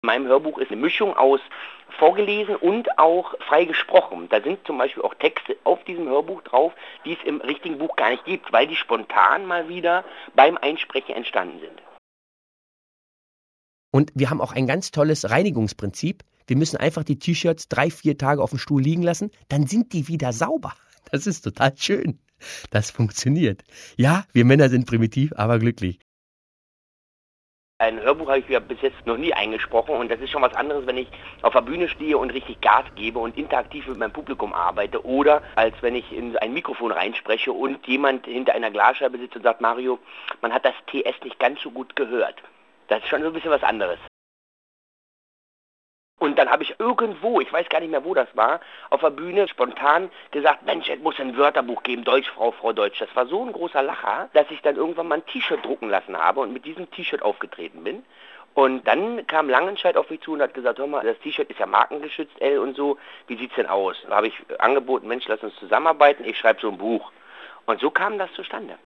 In meinem Hörbuch ist eine Mischung aus vorgelesen und auch frei gesprochen. Da sind zum Beispiel auch Texte auf diesem Hörbuch drauf, die es im richtigen Buch gar nicht gibt, weil die spontan mal wieder beim Einsprechen entstanden sind. Und wir haben auch ein ganz tolles Reinigungsprinzip. Wir müssen einfach die T-Shirts 3-4 Tage auf dem Stuhl liegen lassen, dann sind die wieder sauber. Das ist total schön. Das funktioniert. Ja, wir Männer sind primitiv, aber glücklich. Ein Hörbuch habe ich ja bis jetzt noch nie eingesprochen und das ist schon was anderes, wenn ich auf der Bühne stehe und richtig Gas gebe und interaktiv mit meinem Publikum arbeite oder als wenn ich in ein Mikrofon reinspreche und jemand hinter einer Glasscheibe sitzt und sagt, Mario, man hat das TS nicht ganz so gut gehört. Das ist schon so ein bisschen was anderes. Und dann habe ich irgendwo, ich weiß gar nicht mehr, wo das war, auf der Bühne spontan gesagt, Mensch, es muss ein Wörterbuch geben, Deutsch, Frau Deutsch. Das war so ein großer Lacher, dass ich dann irgendwann mal ein T-Shirt drucken lassen habe und mit diesem T-Shirt aufgetreten bin. Und dann kam Langenscheidt auf mich zu und hat gesagt, hör mal, das T-Shirt ist ja markengeschützt, L und so, wie sieht's denn aus? Da habe ich angeboten, Mensch, lass uns zusammenarbeiten, ich schreibe so ein Buch. Und so kam das zustande.